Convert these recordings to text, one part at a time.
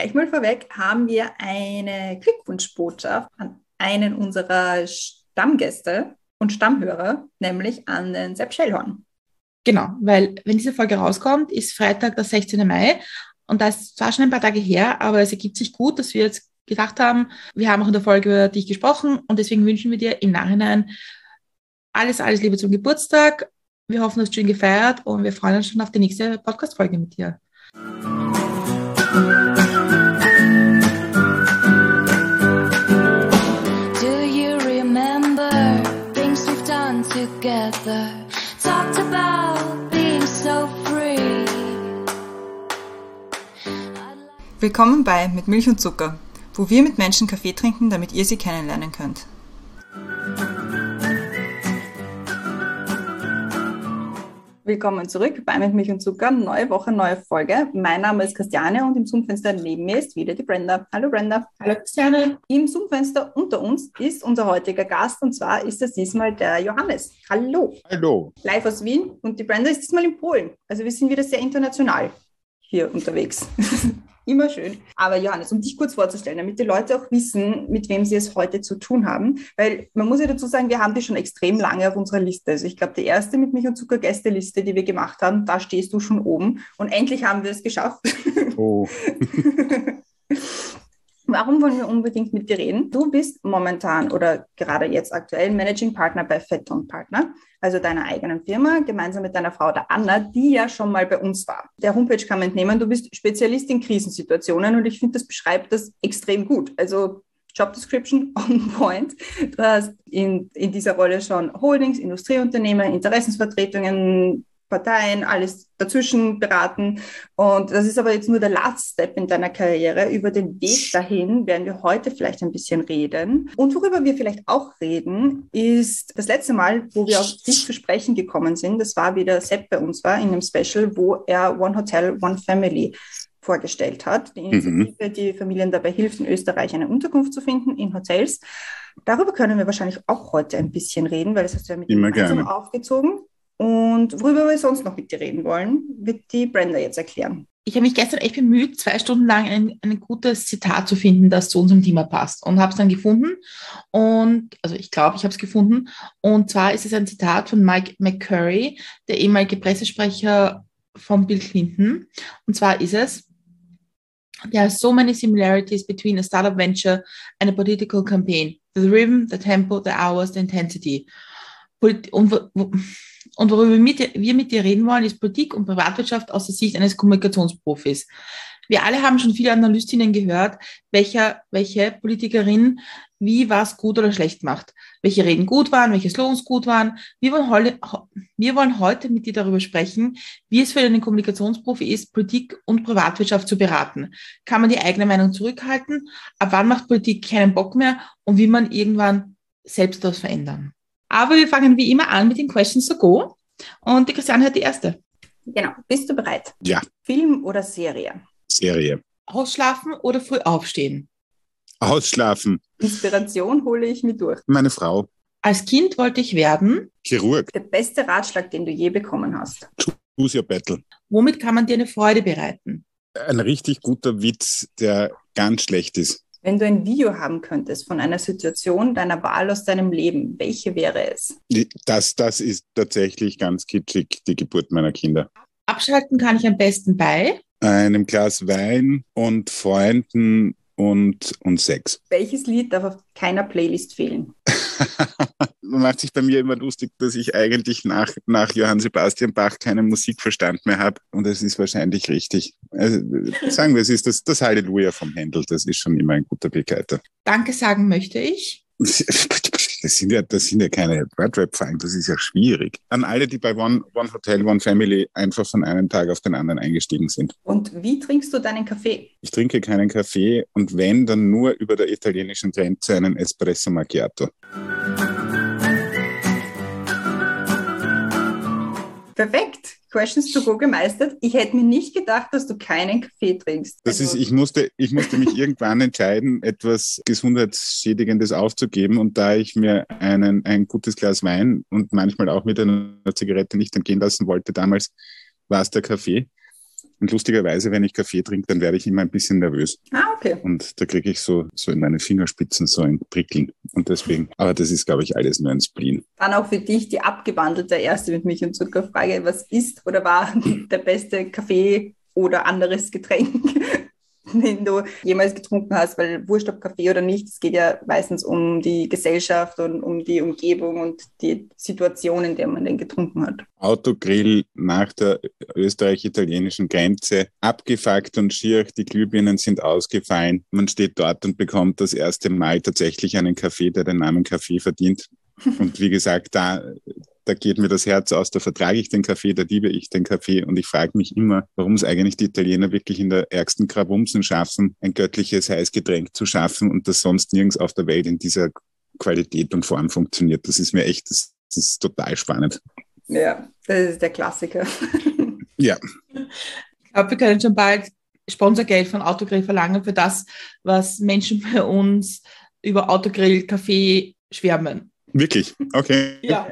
Gleich mal vorweg haben wir eine Glückwunschbotschaft an einen unserer Stammgäste und Stammhörer, nämlich an den Sepp Schellhorn. Genau, weil wenn diese Folge rauskommt, ist Freitag, der 16. Mai und da ist zwar schon ein paar Tage her, aber es ergibt sich gut, dass wir jetzt gedacht haben, wir haben auch in der Folge über dich gesprochen und deswegen wünschen wir dir im Nachhinein alles Liebe zum Geburtstag. Wir hoffen, du hast schön gefeiert und wir freuen uns schon auf die nächste Podcast-Folge mit dir. Do you remember things we've done together? Talked about being so free. Willkommen bei Mit Milch und Zucker, wo wir mit Menschen Kaffee trinken, damit ihr sie kennenlernen könnt. Willkommen zurück bei Mit Milch und Zucker, neue Woche, neue Folge. Mein Name ist Christiane und im Zoom-Fenster neben mir ist wieder die Brenda. Hallo Brenda. Hallo Christiane. Im Zoom-Fenster unter uns ist unser heutiger Gast und zwar ist es diesmal der Johannes. Hallo. Hallo. Live aus Wien und die Brenda ist diesmal in Polen. Also wir sind wieder sehr international hier unterwegs. Immer schön. Aber Johannes, um dich kurz vorzustellen, damit die Leute auch wissen, mit wem sie es heute zu tun haben, weil man muss ja dazu sagen, wir haben dich schon extrem lange auf unserer Liste. Also ich glaube, die erste Mit Milch und Zucker Gästeliste, die wir gemacht haben, da stehst du schon oben und endlich haben wir es geschafft. Oh. Warum wollen wir unbedingt mit dir reden? Du bist momentan oder gerade jetzt aktuell Managing Partner bei Fetton Partner, also deiner eigenen Firma, gemeinsam mit deiner Frau, der Anna, die ja schon mal bei uns war. Der Homepage kann man entnehmen, du bist Spezialist in Krisensituationen und ich finde, das beschreibt das extrem gut. Also Job Description on point. Du hast in dieser Rolle schon Holdings, Industrieunternehmen, Interessensvertretungen, Parteien, alles dazwischen beraten. Und das ist aber jetzt nur der Last Step in deiner Karriere. Über den Weg dahin werden wir heute vielleicht ein bisschen reden. Und worüber wir vielleicht auch reden, ist das letzte Mal, wo wir auf dich zu sprechen gekommen sind. Das war, wie der Sepp bei uns war, in einem Special, wo er One Hotel, One Family vorgestellt hat. Die Initiative, die Familien dabei hilft, in Österreich eine Unterkunft zu finden in Hotels. Darüber können wir wahrscheinlich auch heute ein bisschen reden, weil das hast du ja mit ihm gemeinsam aufgezogen. Und worüber wir sonst noch mit dir reden wollen, wird die Brenda jetzt erklären. Ich habe mich gestern echt bemüht, 2 Stunden lang ein gutes Zitat zu finden, das zu unserem Thema passt. Und habe es dann gefunden. Ich glaube, ich habe es gefunden. Und zwar ist es ein Zitat von Mike McCurry, der ehemalige Pressesprecher von Bill Clinton. Und zwar ist es: There are so many similarities between a startup venture and a political campaign. The rhythm, the tempo, the hours, the intensity. Und worüber wir mit dir reden wollen, ist Politik und Privatwirtschaft aus der Sicht eines Kommunikationsprofis. Wir alle haben schon viele Analystinnen gehört, welche Politikerin wie was gut oder schlecht macht. Welche Reden gut waren, welche Slogans gut waren. Wir wollen heute mit dir darüber sprechen, wie es für einen Kommunikationsprofi ist, Politik und Privatwirtschaft zu beraten. Kann man die eigene Meinung zurückhalten? Ab wann macht Politik keinen Bock mehr? Und wie man irgendwann selbst das verändern? Aber wir fangen wie immer an mit den Questions to go. Und die Christiane hat die erste. Genau. Bist du bereit? Ja. Film oder Serie? Serie. Ausschlafen oder früh aufstehen? Ausschlafen. Inspiration hole ich mir durch. Meine Frau. Als Kind wollte ich werden. Chirurg. Der beste Ratschlag, den du je bekommen hast? Choose your battle. Womit kann man dir eine Freude bereiten? Ein richtig guter Witz, der ganz schlecht ist. Wenn du ein Video haben könntest von einer Situation deiner Wahl aus deinem Leben, welche wäre es? Das ist tatsächlich ganz kitschig, die Geburt meiner Kinder. Abschalten kann ich am besten bei einem Glas Wein und Freunden und Sex. Welches Lied darf auf keiner Playlist fehlen? Man macht sich bei mir immer lustig, dass ich eigentlich nach Johann Sebastian Bach keinen Musikverstand mehr habe. Und das ist wahrscheinlich richtig. Also, sagen wir, es ist das Halleluja vom Händel. Das ist schon immer ein guter Begleiter. Danke sagen möchte ich. Das sind ja keine Wordrap-Fragen, das ist ja schwierig. An alle, die bei One Hotel, One Family einfach von einem Tag auf den anderen eingestiegen sind. Und wie trinkst du deinen Kaffee? Ich trinke keinen Kaffee und wenn, dann nur über der italienischen Grenze einen Espresso Macchiato. Perfekt. Questions to go gemeistert. Ich hätte mir nicht gedacht, dass du keinen Kaffee trinkst. Ich musste mich irgendwann entscheiden, etwas Gesundheitsschädigendes aufzugeben. Und da ich mir ein gutes Glas Wein und manchmal auch mit einer Zigarette nicht entgehen lassen wollte, damals war es der Kaffee. Und lustigerweise, wenn ich Kaffee trinke, dann werde ich immer ein bisschen nervös. Okay. Und da kriege ich so in meine Fingerspitzen so ein Prickeln. Und deswegen, aber das ist, glaube ich, alles nur ein Spleen. Dann auch für dich die abgewandelte erste mit Milch und Zuckerfrage. Was ist oder war der beste Kaffee oder anderes Getränk, den du jemals getrunken hast? Weil wurscht ob Kaffee oder nicht, es geht ja meistens um die Gesellschaft und um die Umgebung und die Situation, in der man den getrunken hat. Autogrill nach der österreich-italienischen Grenze, abgefuckt und schier, die Glühbirnen sind ausgefallen. Man steht dort und bekommt das erste Mal tatsächlich einen Kaffee, der den Namen Kaffee verdient. Und wie gesagt, da geht mir das Herz aus, da vertrage ich den Kaffee, da liebe ich den Kaffee und ich frage mich immer, warum es eigentlich die Italiener wirklich in der ärgsten Grabumsen schaffen, ein göttliches Heißgetränk zu schaffen und das sonst nirgends auf der Welt in dieser Qualität und Form funktioniert. Das ist mir echt, das ist total spannend. Ja, das ist der Klassiker. Ja. Ich glaube, wir können schon bald Sponsorgeld von Autogrill verlangen für das, was Menschen bei uns über Autogrill Kaffee schwärmen. Wirklich? Okay. Ja.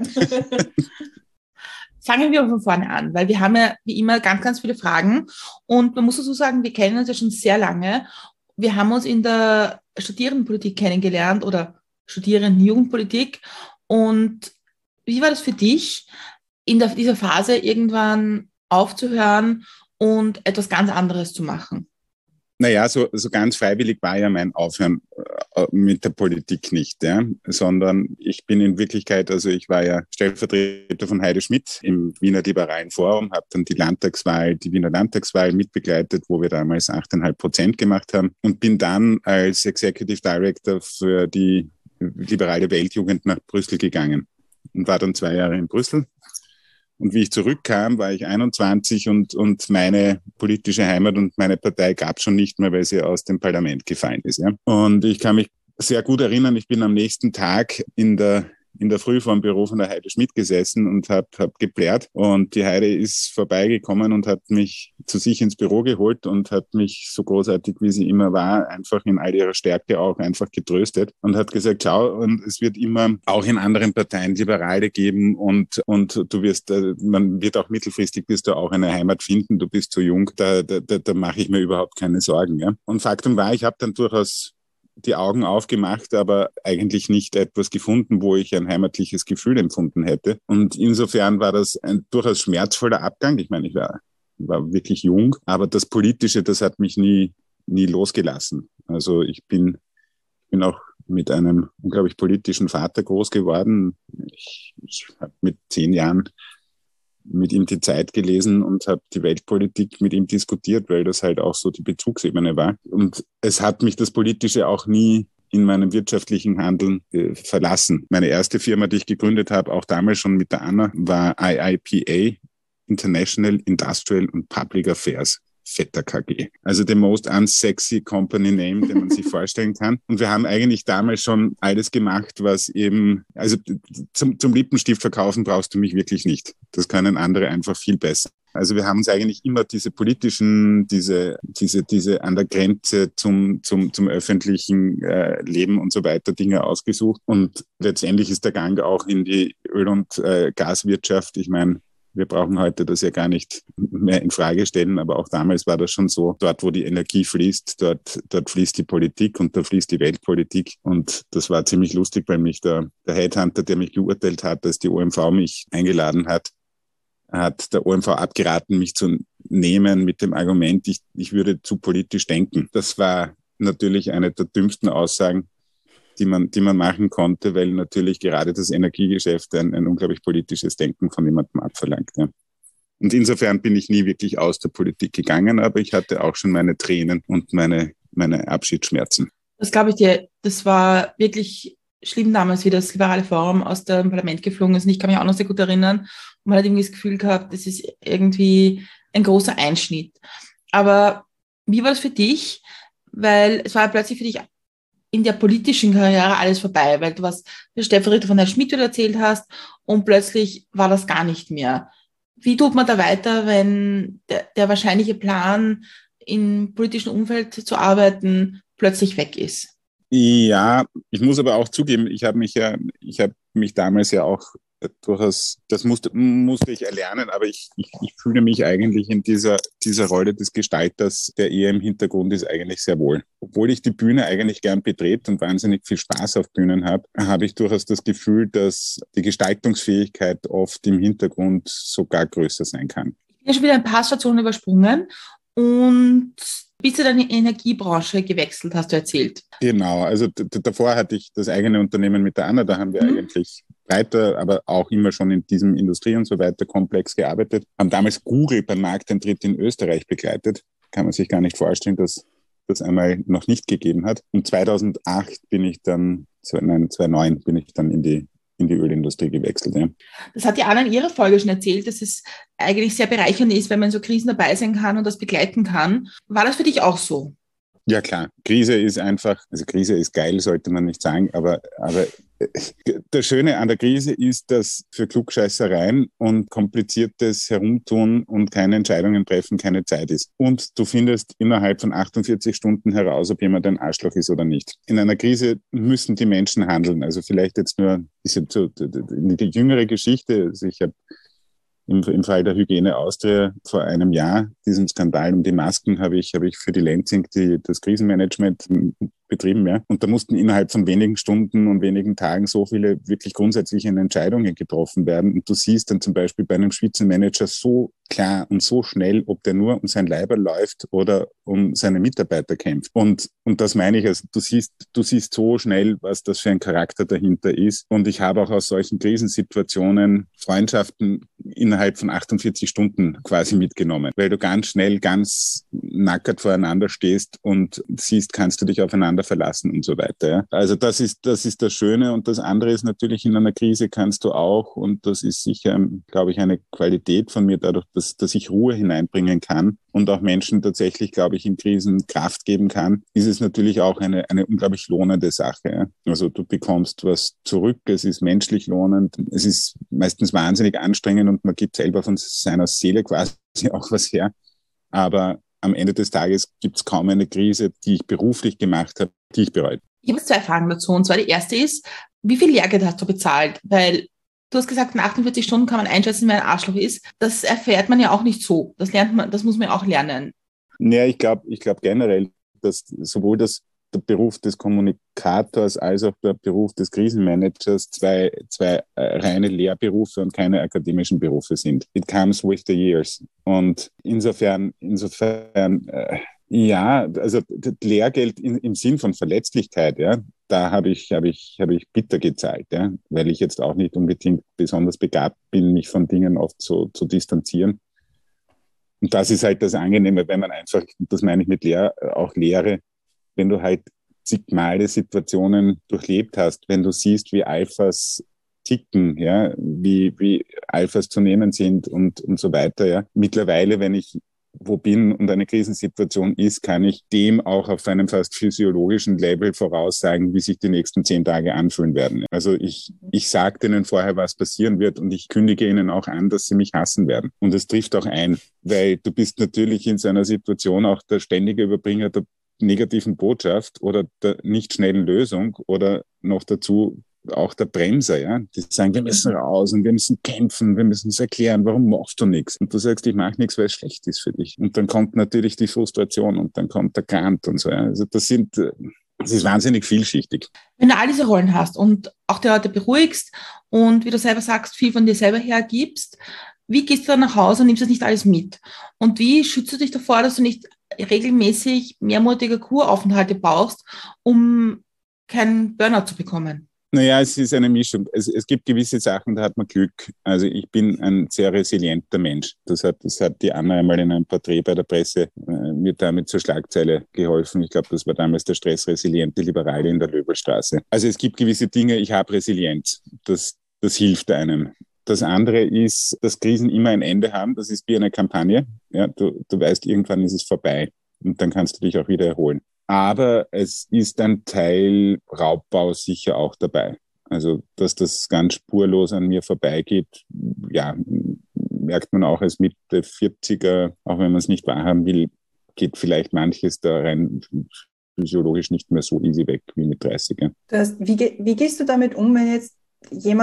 Fangen wir von vorne an, weil wir haben ja wie immer ganz, ganz viele Fragen und man muss dazu sagen, wir kennen uns ja schon sehr lange. Wir haben uns in der Studierendenpolitik kennengelernt oder Studierendenjugendpolitik. Und wie war das für dich, in dieser Phase irgendwann aufzuhören und etwas ganz anderes zu machen? Naja, so ganz freiwillig war ja mein Aufhören mit der Politik nicht, ja, sondern ich bin in Wirklichkeit, also ich war ja Stellvertreter von Heide Schmidt im Wiener Liberalen Forum, habe dann die Wiener Landtagswahl mitbegleitet, wo wir damals 8,5% gemacht haben und bin dann als Executive Director für die liberale Weltjugend nach Brüssel gegangen und war dann 2 Jahre in Brüssel. Und wie ich zurückkam, war ich 21 und meine politische Heimat und meine Partei gab es schon nicht mehr, weil sie aus dem Parlament gefallen ist. Ja? Und ich kann mich sehr gut erinnern, ich bin am nächsten Tag in der Früh vor dem Büro von der Heide Schmidt gesessen und hab geplärt. Und die Heide ist vorbeigekommen und hat mich zu sich ins Büro geholt und hat mich, so großartig wie sie immer war, einfach in all ihrer Stärke auch einfach getröstet und hat gesagt, schau, und es wird immer auch in anderen Parteien Liberale geben und du wirst, man wird auch mittelfristig wirst du auch eine Heimat finden, du bist zu jung, da mache ich mir überhaupt keine Sorgen. Ja? Und Faktum war, ich habe dann durchaus die Augen aufgemacht, aber eigentlich nicht etwas gefunden, wo ich ein heimatliches Gefühl empfunden hätte. Und insofern war das ein durchaus schmerzvoller Abgang. Ich meine, ich war wirklich jung, aber das Politische, das hat mich nie losgelassen. Also ich bin auch mit einem unglaublich politischen Vater groß geworden. Ich habe mit 10 Jahren mit ihm die Zeit gelesen und habe die Weltpolitik mit ihm diskutiert, weil das halt auch so die Bezugsebene war. Und es hat mich das Politische auch nie in meinem wirtschaftlichen Handeln verlassen. Meine erste Firma, die ich gegründet habe, auch damals schon mit der Anna, war IIPA, International Industrial and Public Affairs. Vetter KG. Also the most unsexy company name, den man sich vorstellen kann. Und wir haben eigentlich damals schon alles gemacht, was eben, also zum Lippenstift verkaufen brauchst du mich wirklich nicht. Das können andere einfach viel besser. Also wir haben uns eigentlich immer diese politischen, diese an der Grenze zum öffentlichen Leben und so weiter Dinge ausgesucht. Und letztendlich ist der Gang auch in die Öl- und Gaswirtschaft. Ich meine, wir brauchen heute das ja gar nicht mehr in Frage stellen, aber auch damals war das schon so. Dort, wo die Energie fließt, dort fließt die Politik und da fließt die Weltpolitik. Und das war ziemlich lustig, weil mich der Headhunter, der mich geurteilt hat, als die OMV mich eingeladen hat der OMV abgeraten, mich zu nehmen mit dem Argument, ich würde zu politisch denken. Das war natürlich eine der dümmsten Aussagen, die man machen konnte, weil natürlich gerade das Energiegeschäft ein unglaublich politisches Denken von jemandem abverlangt. Ja. Und insofern bin ich nie wirklich aus der Politik gegangen, aber ich hatte auch schon meine Tränen und meine Abschiedsschmerzen. Das glaube ich dir, das war wirklich schlimm damals, wie das liberale Forum aus dem Parlament geflogen ist. Und ich kann mich auch noch sehr gut erinnern. Und man hat irgendwie das Gefühl gehabt, das ist irgendwie ein großer Einschnitt. Aber wie war das für dich? Weil es war plötzlich für dich in der politischen Karriere alles vorbei, weil du was der Stellvertreter von Herrn Schmidt, wie du erzählt hast, und plötzlich war das gar nicht mehr. Wie tut man da weiter, wenn der wahrscheinliche Plan, im politischen Umfeld zu arbeiten, plötzlich weg ist? Ja, ich muss aber auch zugeben, ich habe mich damals ja auch durchaus, das musste ich erlernen, aber ich fühle mich eigentlich in dieser Rolle des Gestalters, der eher im Hintergrund ist, eigentlich sehr wohl. Obwohl ich die Bühne eigentlich gern betrete und wahnsinnig viel Spaß auf Bühnen habe ich durchaus das Gefühl, dass die Gestaltungsfähigkeit oft im Hintergrund sogar größer sein kann. Ich bin ja schon wieder ein paar Stationen übersprungen und bis du deine Energiebranche gewechselt, hast du erzählt. Genau, also davor hatte ich das eigene Unternehmen mit der Anna, da haben wir eigentlich breiter, aber auch immer schon in diesem Industrie- und so weiter Komplex gearbeitet, haben damals Google beim Markteintritt in Österreich begleitet. Kann man sich gar nicht vorstellen, dass das einmal noch nicht gegeben hat. Und 2009 bin ich dann in die Ölindustrie gewechselt. Ja. Das hat die Anna in ihrer Folge schon erzählt, dass es eigentlich sehr bereichernd ist, wenn man in so Krisen dabei sein kann und das begleiten kann. War das für dich auch so? Ja klar, Krise ist geil, sollte man nicht sagen, aber das Schöne an der Krise ist, dass für Klugscheißereien und kompliziertes Herumtun und keine Entscheidungen treffen keine Zeit ist. Und du findest innerhalb von 48 Stunden heraus, ob jemand ein Arschloch ist oder nicht. In einer Krise müssen die Menschen handeln. Also vielleicht jetzt nur die jüngere Geschichte. Also ich habe im Fall der Hygiene Austria vor einem Jahr, diesem Skandal um die Masken, habe ich für die Lenzing das Krisenmanagement betrieben. Ja. Und da mussten innerhalb von wenigen Stunden und wenigen Tagen so viele wirklich grundsätzliche Entscheidungen getroffen werden. Und du siehst dann zum Beispiel bei einem Spitzenmanager so klar und so schnell, ob der nur um sein Leiber läuft oder um seine Mitarbeiter kämpft. Und das meine ich, also du siehst so schnell, was das für ein Charakter dahinter ist. Und ich habe auch aus solchen Krisensituationen Freundschaften innerhalb von 48 Stunden quasi mitgenommen, weil du ganz schnell, ganz nackert voreinander stehst und siehst, kannst du dich aufeinander verlassen und so weiter. Ja. Also das ist das Schöne. Und das andere ist natürlich, in einer Krise kannst du auch, und das ist sicher, glaube ich, eine Qualität von mir, dadurch, dass ich Ruhe hineinbringen kann und auch Menschen tatsächlich, glaube ich, in Krisen Kraft geben kann, ist es natürlich auch eine unglaublich lohnende Sache. Ja. Also du bekommst was zurück, es ist menschlich lohnend, es ist meistens wahnsinnig anstrengend und man gibt selber von seiner Seele quasi auch was her. Aber am Ende des Tages gibt es kaum eine Krise, die ich beruflich gemacht habe, die ich bereue. Ich habe jetzt 2 Fragen dazu. Und zwar die erste ist, wie viel Lehrgeld hast du bezahlt? Weil du hast gesagt, in 48 Stunden kann man einschätzen, wer ein Arschloch ist. Das erfährt man ja auch nicht so. Das muss man ja auch lernen. Ja, ich glaube generell, dass sowohl der Beruf des Kommunikators als auch der Beruf des Krisenmanagers zwei reine Lehrberufe und keine akademischen Berufe sind. It comes with the years. Und insofern ja, also Lehrgeld im Sinn von Verletzlichkeit, ja, da habe ich bitter gezahlt, ja, weil ich jetzt auch nicht unbedingt besonders begabt bin, mich von Dingen oft zu distanzieren. Und das ist halt das Angenehme, wenn man einfach, das meine ich mit Lehre, wenn du halt zigmal Situationen durchlebt hast, wenn du siehst, wie Alphas ticken, ja, wie Alphas zu nehmen sind und so weiter, ja. Mittlerweile, wenn ich wo bin und eine Krisensituation ist, kann ich dem auch auf einem fast physiologischen Level voraussagen, wie sich die nächsten 10 Tage anfühlen werden. Also ich sage denen vorher, was passieren wird und ich kündige ihnen auch an, dass sie mich hassen werden. Und es trifft auch ein, weil du bist natürlich in so einer Situation auch der ständige Überbringer der negativen Botschaft oder der nicht schnellen Lösung oder noch dazu auch der Bremser, ja, die sagen, wir müssen raus und wir müssen kämpfen, wir müssen es erklären, warum machst du nichts? Und du sagst, ich mache nichts, weil es schlecht ist für dich. Und dann kommt natürlich die Frustration und dann kommt der Kant und so. Ja. Also das ist wahnsinnig vielschichtig. Wenn du all diese Rollen hast und auch die Leute beruhigst und wie du selber sagst, viel von dir selber hergibst, wie gehst du dann nach Hause und nimmst das nicht alles mit? Und wie schützt du dich davor, dass du nicht regelmäßig mehrmonatige Kuraufenthalte brauchst, um keinen Burnout zu bekommen? Naja, es ist eine Mischung. Es gibt gewisse Sachen, da hat man Glück. Also ich bin ein sehr resilienter Mensch. Das hat die Anna einmal in einem Porträt bei der Presse mir damit zur Schlagzeile geholfen. Ich glaube, das war damals der stressresiliente Liberale in der Löbelstraße. Also es gibt gewisse Dinge, ich habe Resilienz. Das hilft einem. Das andere ist, dass Krisen immer ein Ende haben. Das ist wie eine Kampagne. Ja, du weißt, irgendwann ist es vorbei und dann kannst du dich auch wieder erholen. Aber es ist ein Teil Raubbau sicher auch dabei. Also, dass das ganz spurlos an mir vorbeigeht, ja, merkt man auch als Mitte 40er, auch wenn man es nicht wahrhaben will, geht vielleicht manches da rein physiologisch nicht mehr so easy weg wie mit 30er. Wie gehst du damit um, wenn jetzt jemand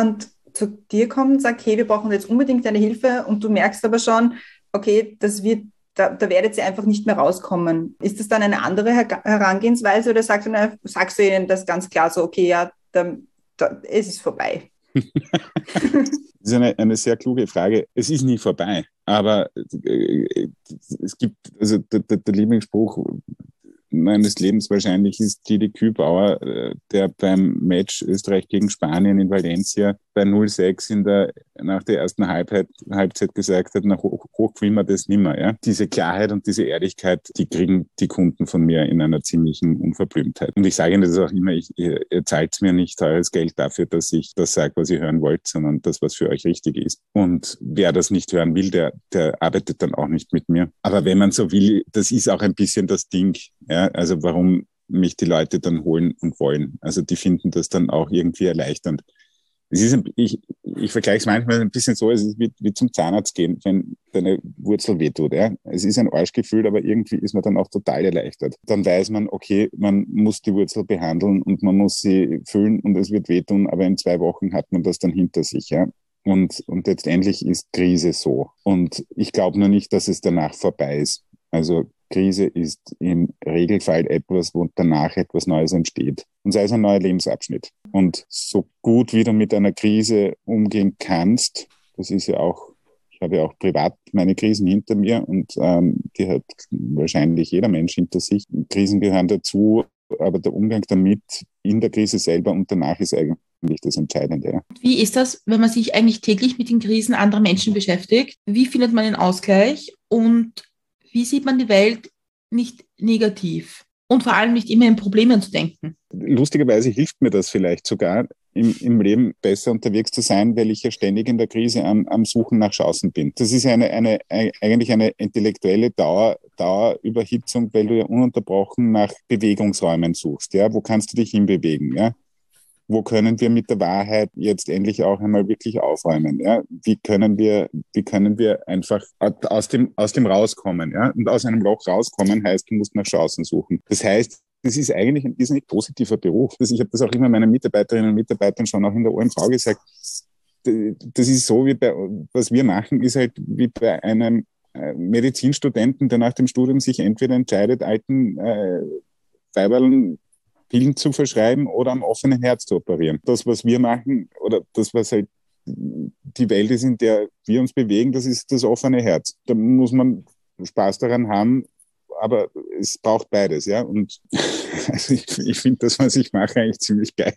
zu dir kommt und sagt, hey, wir brauchen jetzt unbedingt deine Hilfe und du merkst aber schon, okay, da werdet ihr einfach nicht mehr rauskommen. Ist das dann eine andere Herangehensweise oder sagst du ihnen das ganz klar so, okay, ja, da ist es vorbei? Das ist eine sehr kluge Frage. Es ist nie vorbei, aber es gibt, also der Lieblingsspruch meines Lebens wahrscheinlich ist Didi Kübauer, der beim Match Österreich gegen Spanien in Valencia bei 0:6 nach der ersten Halbzeit gesagt hat, nach hoch will man das nimmer. Ja? Diese Klarheit und diese Ehrlichkeit, die kriegen die Kunden von mir in einer ziemlichen Unverblümtheit. Und ich sage Ihnen das auch immer, ihr zahlt mir nicht teures Geld dafür, dass ich das sage, was ihr hören wollt, sondern das, was für euch richtig ist. Und wer das nicht hören will, der arbeitet dann auch nicht mit mir. Aber wenn man so will, das ist auch ein bisschen das Ding. Ja? Also warum mich die Leute dann holen und wollen. Also die finden das dann auch irgendwie erleichternd. Es ist ich vergleiche es manchmal ein bisschen so, es ist wie zum Zahnarzt gehen, wenn deine Wurzel wehtut. Ja? Es ist ein Arschgefühl, aber irgendwie ist man dann auch total erleichtert. Dann weiß man, okay, man muss die Wurzel behandeln und man muss sie füllen und es wird wehtun, aber in 2 Wochen hat man das dann hinter sich. Ja? Und letztendlich ist Krise so. Und ich glaube nur nicht, dass es danach vorbei ist. Also Krise ist im Regelfall etwas, wo danach etwas Neues entsteht. Und sei es ein neuer Lebensabschnitt. Und so gut wie du mit einer Krise umgehen kannst, das ist ja auch, ich habe ja auch privat meine Krisen hinter mir und die hat wahrscheinlich jeder Mensch hinter sich. Krisen gehören dazu, aber der Umgang damit in der Krise selber und danach ist eigentlich das Entscheidende. Ja. Wie ist das, wenn man sich eigentlich täglich mit den Krisen anderer Menschen beschäftigt? Wie findet man den Ausgleich und wie sieht man die Welt nicht negativ und vor allem nicht immer in Problemen zu denken? Lustigerweise hilft mir das vielleicht sogar, im Leben besser unterwegs zu sein, weil ich ja ständig in der Krise am Suchen nach Chancen bin. Das ist eigentlich eine intellektuelle Dauerüberhitzung, weil du ja ununterbrochen nach Bewegungsräumen suchst. Ja? Wo kannst du dich hinbewegen? Ja? Wo können wir mit der Wahrheit jetzt endlich auch einmal wirklich aufräumen? Ja? Wie können wir einfach aus dem rauskommen? Ja? Und aus einem Loch rauskommen heißt, du musst nach Chancen suchen. Das heißt, das ist eigentlich ein irrsinnig positiver Beruf. Ich habe das auch immer meinen Mitarbeiterinnen und Mitarbeitern schon auch in der OMV gesagt. Das ist so, was wir machen, ist halt wie bei einem Medizinstudenten, der nach dem Studium sich entweder entscheidet, alten Weiberln Pillen zu verschreiben oder am offenen Herz zu operieren. Das, was wir machen oder das, was halt die Welt ist, in der wir uns bewegen, das ist das offene Herz. Da muss man Spaß daran haben, aber es braucht beides, ja. Und also ich finde das, was ich mache, eigentlich ziemlich geil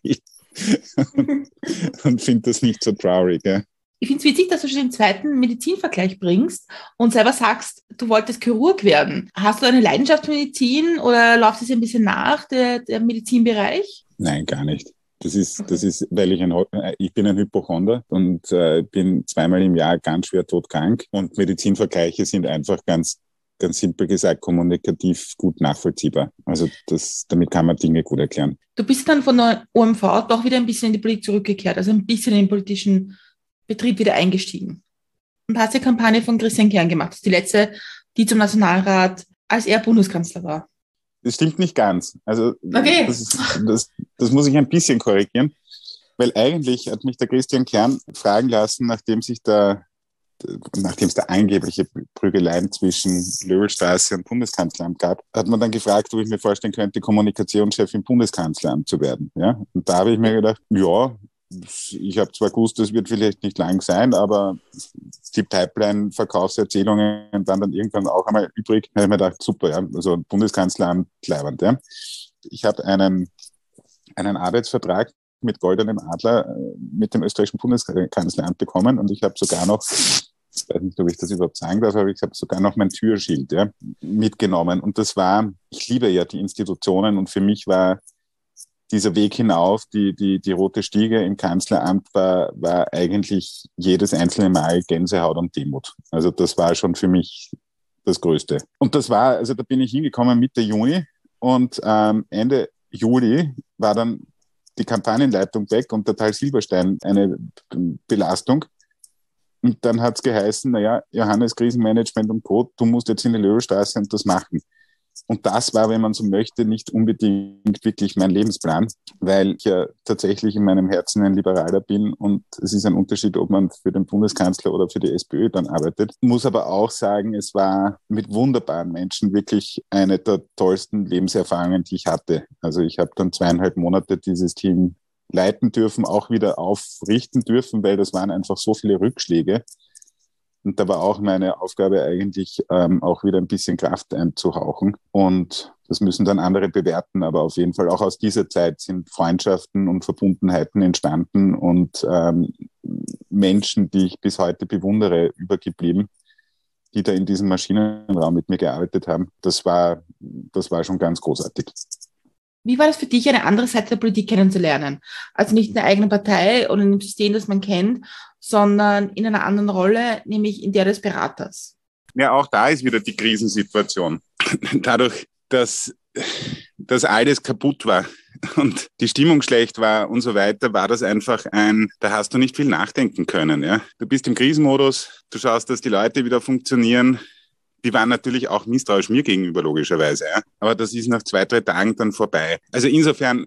und finde das nicht so traurig, ja. Ich finde es witzig, dass du schon den zweiten Medizinvergleich bringst und selber sagst, du wolltest Chirurg werden. Hast du eine Leidenschaft für Medizin oder läuft es ein bisschen nach, der Medizinbereich? Nein, gar nicht. Das ist, weil ich bin ein Hypochonder und bin 2-mal im Jahr ganz schwer todkrank und Medizinvergleiche sind einfach ganz simpel gesagt kommunikativ gut nachvollziehbar. Also damit kann man Dinge gut erklären. Du bist dann von der OMV doch wieder ein bisschen in die Politik zurückgekehrt, also ein bisschen in den politischen Betrieb wieder eingestiegen. Und hast die Kampagne von Christian Kern gemacht. Das ist die letzte, die zum Nationalrat, als er Bundeskanzler war. Das stimmt nicht ganz. Also okay. Das muss ich ein bisschen korrigieren, weil eigentlich hat mich der Christian Kern fragen lassen, nachdem es da angebliche Prügeleien zwischen Löwenstraße und Bundeskanzleramt gab, hat man dann gefragt, ob ich mir vorstellen könnte, Kommunikationschef im Bundeskanzleramt zu werden. Ja? Und da habe ich mir gedacht, ja, ich habe zwar gewusst, das wird vielleicht nicht lang sein, aber die Pipeline-Verkaufserzählungen waren dann irgendwann auch einmal übrig. Da habe ich mir gedacht, super, ja, also Bundeskanzleramt leibend. Ja. Ich habe einen Arbeitsvertrag mit goldenem Adler mit dem österreichischen Bundeskanzleramt bekommen und ich habe sogar noch, ich weiß nicht, ob ich das überhaupt sagen darf, aber ich habe sogar noch mein Türschild mitgenommen. Und ich liebe ja die Institutionen und für mich war dieser Weg hinauf, die rote Stiege im Kanzleramt war eigentlich jedes einzelne Mal Gänsehaut und Demut. Also das war schon für mich das Größte. Und da bin ich hingekommen Mitte Juni und Ende Juli war dann die Kampagnenleitung weg und der Tal Silberstein eine Belastung. Und dann hat es geheißen, Johannes, Krisenmanagement und Co., du musst jetzt in die Löwenstraße und das machen. Und das war, wenn man so möchte, nicht unbedingt wirklich mein Lebensplan, weil ich ja tatsächlich in meinem Herzen ein Liberaler bin und es ist ein Unterschied, ob man für den Bundeskanzler oder für die SPÖ dann arbeitet. Ich muss aber auch sagen, es war mit wunderbaren Menschen wirklich eine der tollsten Lebenserfahrungen, die ich hatte. Also ich habe dann 2,5 Monate dieses Team leiten dürfen, auch wieder aufrichten dürfen, weil das waren einfach so viele Rückschläge. Und da war auch meine Aufgabe eigentlich auch wieder ein bisschen Kraft einzuhauchen. Und das müssen dann andere bewerten. Aber auf jeden Fall auch aus dieser Zeit sind Freundschaften und Verbundenheiten entstanden und Menschen, die ich bis heute bewundere, übergeblieben, die da in diesem Maschinenraum mit mir gearbeitet haben. Das war schon ganz großartig. Wie war das für dich, eine andere Seite der Politik kennenzulernen? Also nicht in der eigenen Partei oder in dem System, das man kennt, sondern in einer anderen Rolle, nämlich in der des Beraters. Ja, auch da ist wieder die Krisensituation. Dadurch, dass alles kaputt war und die Stimmung schlecht war und so weiter, war das einfach da hast du nicht viel nachdenken können. Ja? Du bist im Krisenmodus, du schaust, dass die Leute wieder funktionieren. Die waren natürlich auch misstrauisch mir gegenüber, logischerweise. Ja. Aber das ist nach 2-3 Tagen dann vorbei. Also insofern,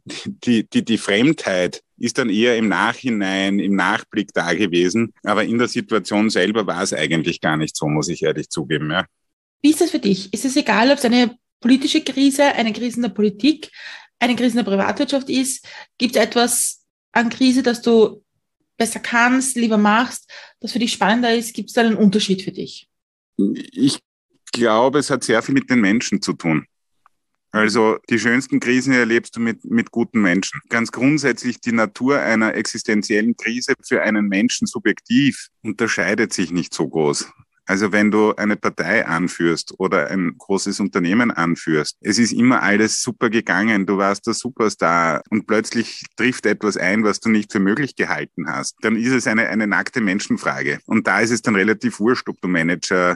die Fremdheit ist dann eher im Nachhinein, im Nachblick da gewesen. Aber in der Situation selber war es eigentlich gar nicht so, muss ich ehrlich zugeben. Ja. Wie ist das für dich? Ist es egal, ob es eine politische Krise, eine Krise in der Politik, eine Krise in der Privatwirtschaft ist? Gibt es etwas an Krise, das du besser kannst, lieber machst, das für dich spannender ist? Gibt es da einen Unterschied für dich? Ich glaube, es hat sehr viel mit den Menschen zu tun. Also die schönsten Krisen erlebst du mit guten Menschen. Ganz grundsätzlich die Natur einer existenziellen Krise für einen Menschen subjektiv unterscheidet sich nicht so groß. Also wenn du eine Partei anführst oder ein großes Unternehmen anführst, es ist immer alles super gegangen, du warst der Superstar und plötzlich trifft etwas ein, was du nicht für möglich gehalten hast. Dann ist es eine nackte Menschenfrage. Und da ist es dann relativ wurscht, ob du Manager,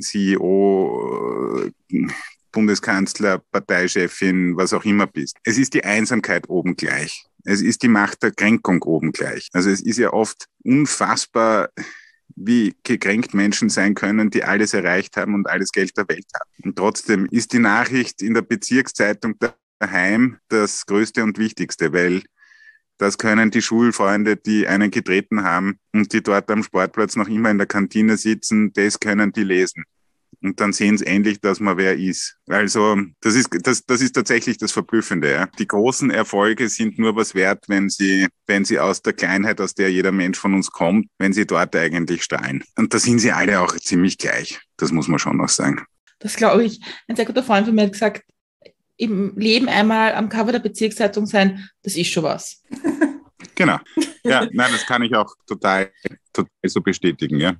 CEO, Bundeskanzler, Parteichefin, was auch immer bist. Es ist die Einsamkeit oben gleich. Es ist die Macht der Kränkung oben gleich. Also es ist ja oft unfassbar, wie gekränkt Menschen sein können, die alles erreicht haben und alles Geld der Welt haben. Und trotzdem ist die Nachricht in der Bezirkszeitung daheim das Größte und Wichtigste, weil das können die Schulfreunde, die einen getreten haben und die dort am Sportplatz noch immer in der Kantine sitzen, das können die lesen. Und dann sehen sie endlich, dass man wer ist. Also das ist tatsächlich das Verblüffende. Ja. Die großen Erfolge sind nur was wert, wenn sie aus der Kleinheit, aus der jeder Mensch von uns kommt, wenn sie dort eigentlich strahlen. Und da sind sie alle auch ziemlich gleich. Das muss man schon noch sagen. Das glaube ich. Ein sehr guter Freund von mir hat gesagt, im Leben einmal am Cover der Bezirkszeitung sein, das ist schon was. Genau. Ja, nein, das kann ich auch total so bestätigen, ja.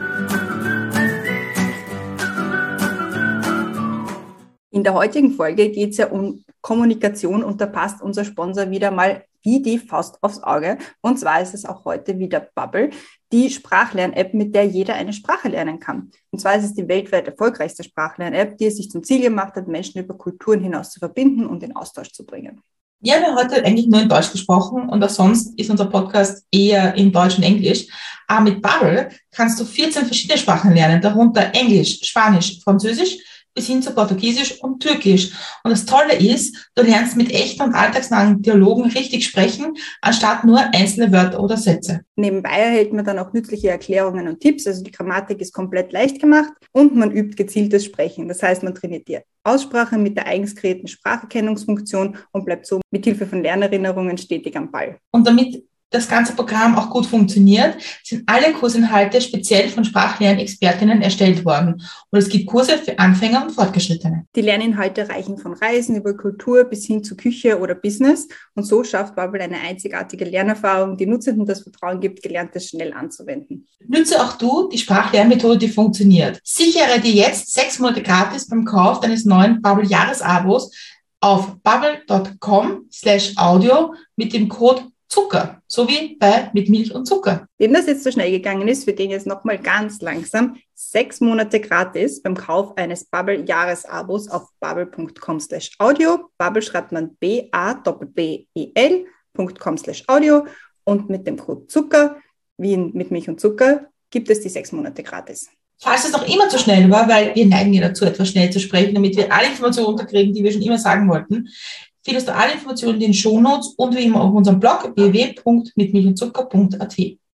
In der heutigen Folge geht es ja um Kommunikation und da passt unser Sponsor wieder mal wie die Faust aufs Auge. Und zwar ist es auch heute wieder Babbel, die Sprachlern-App, mit der jeder eine Sprache lernen kann. Und zwar ist es die weltweit erfolgreichste Sprachlern-App, die es sich zum Ziel gemacht hat, Menschen über Kulturen hinaus zu verbinden und in Austausch zu bringen. Wir haben ja heute eigentlich nur in Deutsch gesprochen und auch sonst ist unser Podcast eher in Deutsch und Englisch. Aber mit Babbel kannst du 14 verschiedene Sprachen lernen, darunter Englisch, Spanisch, Französisch, bis hin zu Portugiesisch und Türkisch. Und das Tolle ist, du lernst mit echten und alltagsnahen Dialogen richtig sprechen, anstatt nur einzelne Wörter oder Sätze. Nebenbei erhält man dann auch nützliche Erklärungen und Tipps, also die Grammatik ist komplett leicht gemacht und man übt gezieltes Sprechen. Das heißt, man trainiert die Aussprache mit der eigens kreierten Spracherkennungsfunktion und bleibt so mit Hilfe von Lernerinnerungen stetig am Ball. Und damit das ganze Programm auch gut funktioniert, sind alle Kursinhalte speziell von Sprachlernexpertinnen erstellt worden. Und es gibt Kurse für Anfänger und Fortgeschrittene. Die Lerninhalte reichen von Reisen über Kultur bis hin zu Küche oder Business. Und so schafft Babbel eine einzigartige Lernerfahrung, die Nutzenden das Vertrauen gibt, Gelerntes schnell anzuwenden. Nütze auch du die Sprachlernmethode, die funktioniert. Sichere dir jetzt 6 Monate gratis beim Kauf deines neuen Babbel-Jahresabos auf babbel.com/audio mit dem Code Zucker, so wie bei mit Milch und Zucker. Wem das jetzt so schnell gegangen ist, für den jetzt nochmal ganz langsam 6 Monate gratis beim Kauf eines Babbel-Jahresabos auf babbel.com/audio. Babbel schreibt man babbel.com/audio und mit dem Code Zucker, wie mit Milch und Zucker, gibt es die 6 Monate gratis. falls es noch immer zu schnell war, weil wir neigen ja dazu, etwas schnell zu sprechen, damit wir alle Informationen unterkriegen, die wir schon immer sagen wollten, findest du alle Informationen in den Shownotes und wie immer auf unserem Blog www.mitmilchundzucker.at.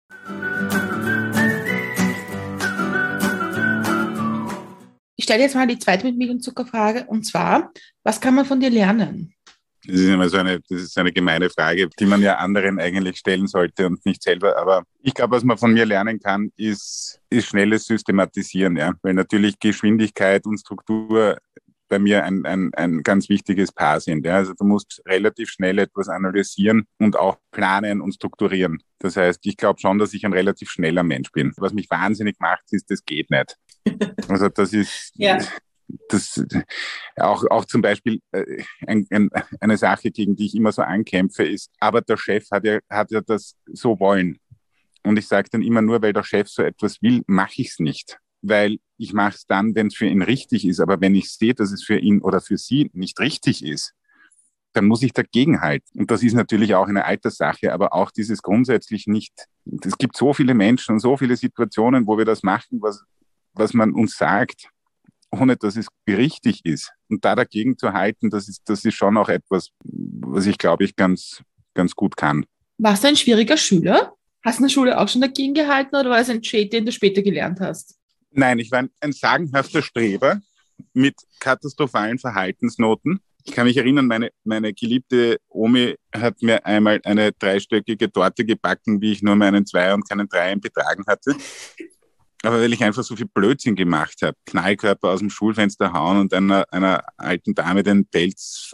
Ich stelle jetzt mal die zweite mit Milch und Zucker Frage, und zwar, was kann man von dir lernen? Das ist immer das ist eine gemeine Frage, die man ja anderen eigentlich stellen sollte und nicht selber. Aber ich glaube, was man von mir lernen kann, ist schnelles Systematisieren. Ja? Weil natürlich Geschwindigkeit und Struktur bei mir ein ganz wichtiges Paar sind. Ja? Also du musst relativ schnell etwas analysieren und auch planen und strukturieren. Das heißt, ich glaube schon, dass ich ein relativ schneller Mensch bin. Was mich wahnsinnig macht, ist, das geht nicht. Also das ist... Ja. Das auch zum Beispiel eine Sache, gegen die ich immer so ankämpfe, ist, aber der Chef hat ja das so wollen. Und ich sage dann immer, nur weil der Chef so etwas will, mache ich es nicht. Weil ich mache es dann, wenn es für ihn richtig ist. Aber wenn ich sehe, dass es für ihn oder für sie nicht richtig ist, dann muss ich dagegen halten. Und das ist natürlich auch eine Alterssache, aber auch dieses grundsätzlich nicht. Es gibt so viele Menschen und so viele Situationen, wo wir das machen, was man uns sagt, ohne dass es richtig ist. Und da dagegen zu halten, das ist schon auch etwas, was ich, glaube ich, ganz, ganz gut kann. Warst du ein schwieriger Schüler? Hast du in der Schule auch schon dagegen gehalten oder war es ein Trait, den du später gelernt hast? Nein, ich war ein sagenhafter Streber mit katastrophalen Verhaltensnoten. Ich kann mich erinnern, meine geliebte Omi hat mir einmal eine 3-stöckige Torte gebacken, wie ich nur meinen 2 und keinen 3 betragen hatte. Aber weil ich einfach so viel Blödsinn gemacht habe, Knallkörper aus dem Schulfenster hauen und einer alten Dame den Pelz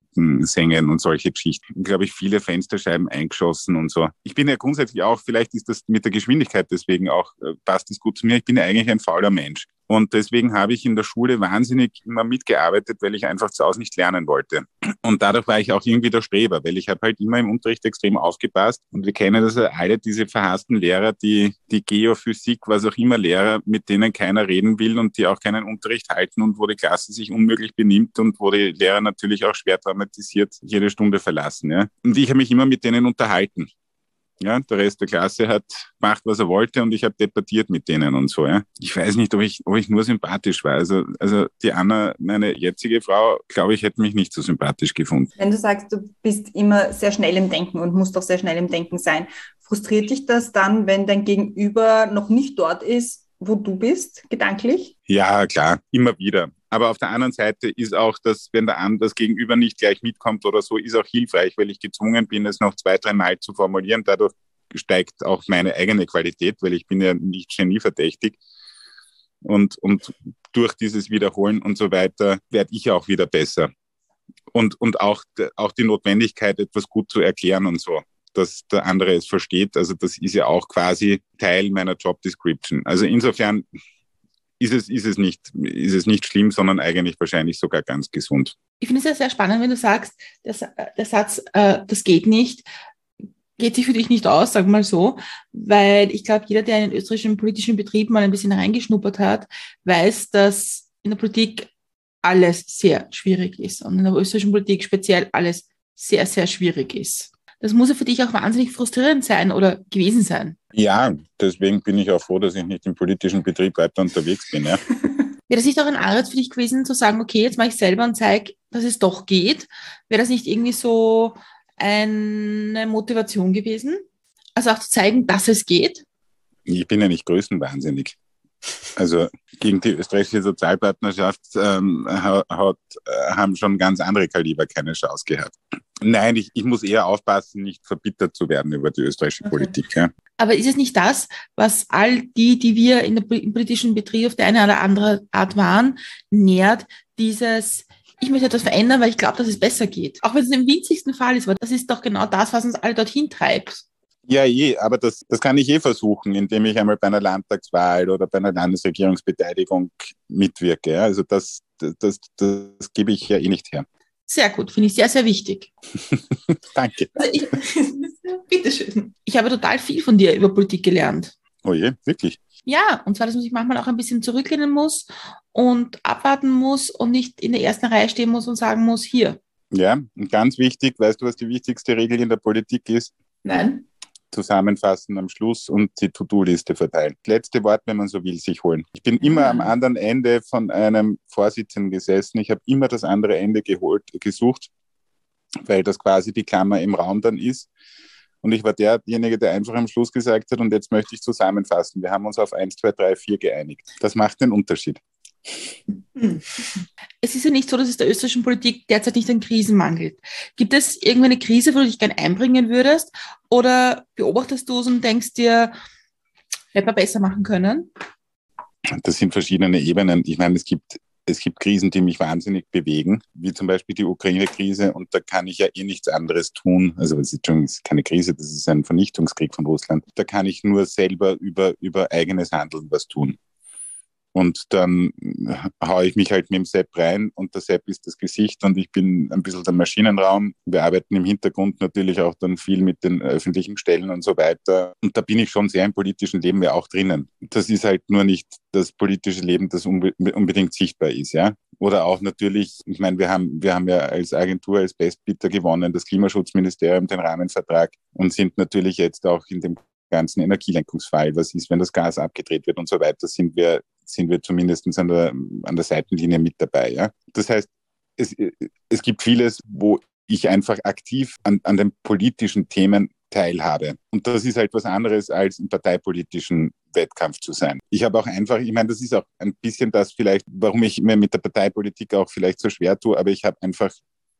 sengen und solche Geschichten. Glaube ich, viele Fensterscheiben eingeschossen und so. Ich bin ja grundsätzlich auch, vielleicht ist das mit der Geschwindigkeit deswegen auch, passt das gut zu mir, ich bin ja eigentlich ein fauler Mensch. Und deswegen habe ich in der Schule wahnsinnig immer mitgearbeitet, weil ich einfach zu Hause nicht lernen wollte. Und dadurch war ich auch irgendwie der Streber, weil ich habe halt immer im Unterricht extrem aufgepasst. Und wir kennen das ja alle, diese verhassten Lehrer, die Geo, Physik, was auch immer Lehrer, mit denen keiner reden will und die auch keinen Unterricht halten und wo die Klasse sich unmöglich benimmt und wo die Lehrer natürlich auch schwer traumatisiert jede Stunde verlassen. Ja. Und ich habe mich immer mit denen unterhalten. Ja, der Rest der Klasse hat gemacht, was er wollte und ich habe debattiert mit denen und so. Ja. Ich weiß nicht, ob ich nur sympathisch war. Also die Anna, meine jetzige Frau, glaube ich, hätte mich nicht so sympathisch gefunden. Wenn du sagst, du bist immer sehr schnell im Denken und musst auch sehr schnell im Denken sein, frustriert dich das dann, wenn dein Gegenüber noch nicht dort ist, wo du bist, gedanklich? Ja, klar, immer wieder. Aber auf der anderen Seite ist auch, dass wenn das Gegenüber nicht gleich mitkommt oder so, ist auch hilfreich, weil ich gezwungen bin, es noch 2-3 Mal zu formulieren. Dadurch steigt auch meine eigene Qualität, weil ich bin ja nicht genieverdächtig. Und durch dieses Wiederholen und so weiter werde ich auch wieder besser. Und auch die Notwendigkeit, etwas gut zu erklären und so, dass der andere es versteht. Also das ist ja auch quasi Teil meiner Job Description. Also insofern ist es nicht schlimm, sondern eigentlich wahrscheinlich sogar ganz gesund. Ich finde es ja sehr spannend, wenn du sagst, der Satz, das geht nicht, geht sich für dich nicht aus, sag mal so, weil ich glaube, jeder, der in den österreichischen politischen Betrieb mal ein bisschen reingeschnuppert hat, weiß, dass in der Politik alles sehr schwierig ist und in der österreichischen Politik speziell alles sehr, sehr schwierig ist. Das muss ja für dich auch wahnsinnig frustrierend sein oder gewesen sein. Ja, deswegen bin ich auch froh, dass ich nicht im politischen Betrieb weiter unterwegs bin. Ja. Wäre das nicht auch ein Anreiz für dich gewesen, zu sagen, okay, jetzt mache ich selber und zeige, dass es doch geht? Wäre das nicht irgendwie so eine Motivation gewesen? Also auch zu zeigen, dass es geht? Ich bin ja nicht größenwahnsinnig. Also gegen die österreichische Sozialpartnerschaft haben schon ganz andere Kaliber keine Chance gehabt. Nein, ich muss eher aufpassen, nicht verbittert zu werden über die österreichische Politik. Ja. Aber ist es nicht das, was all die wir im politischen Betrieb auf die eine oder andere Art waren, nährt, dieses, ich möchte etwas verändern, weil ich glaube, dass es besser geht. Auch wenn es im winzigsten Fall ist, weil das ist doch genau das, was uns alle dorthin treibt. Ja, aber das kann ich versuchen, indem ich einmal bei einer Landtagswahl oder bei einer Landesregierungsbeteiligung mitwirke. Ja. Also das gebe ich ja nicht her. Sehr gut, finde ich sehr, sehr wichtig. Danke. Also bitteschön. Ich habe total viel von dir über Politik gelernt. Oh je, wirklich? Ja, und zwar, dass man sich manchmal auch ein bisschen zurücklehnen muss und abwarten muss und nicht in der ersten Reihe stehen muss und sagen muss, hier. Ja, und ganz wichtig, weißt du, was die wichtigste Regel in der Politik ist? Nein. zusammenfassen am Schluss und die To-Do-Liste verteilen. Das letzte Wort, wenn man so will, sich holen. Ich bin immer am anderen Ende von einem Vorsitzenden gesessen. Ich habe immer das andere Ende gesucht, weil das quasi die Klammer im Raum dann ist. Und ich war derjenige, der einfach am Schluss gesagt hat, und jetzt möchte ich zusammenfassen. Wir haben uns auf 1, 2, 3, 4 geeinigt. Das macht den Unterschied. Es ist ja nicht so, dass es der österreichischen Politik derzeit nicht an Krisen mangelt. Gibt es irgendeine Krise, wo du dich gerne einbringen würdest? Oder beobachtest du es und denkst dir, hätte man besser machen können? Das sind verschiedene Ebenen. Ich meine, es gibt Krisen, die mich wahnsinnig bewegen, wie zum Beispiel die Ukraine-Krise, und da kann ich ja nichts anderes tun. Also es ist keine Krise, das ist ein Vernichtungskrieg von Russland. Da kann ich nur selber über eigenes Handeln was tun. Und dann haue ich mich halt mit dem Sepp rein, und der Sepp ist das Gesicht und ich bin ein bisschen der Maschinenraum. Wir arbeiten im Hintergrund natürlich auch dann viel mit den öffentlichen Stellen und so weiter. Und da bin ich schon sehr im politischen Leben ja auch drinnen. Das ist halt nur nicht das politische Leben, das unbedingt sichtbar ist, ja. Oder auch natürlich, ich meine, wir haben ja als Agentur, als Bestbieter gewonnen, das Klimaschutzministerium, den Rahmenvertrag, und sind natürlich jetzt auch in dem ganzen Energielenkungsfall, was ist, wenn das Gas abgedreht wird und so weiter, sind wir zumindest an der Seitenlinie mit dabei. Ja? Das heißt, es gibt vieles, wo ich einfach aktiv an den politischen Themen teilhabe. Und das ist halt was anderes, als im parteipolitischen Wettkampf zu sein. Ich habe auch einfach, ich meine, das ist auch ein bisschen das vielleicht, warum ich mir mit der Parteipolitik auch vielleicht so schwer tue, aber ich habe einfach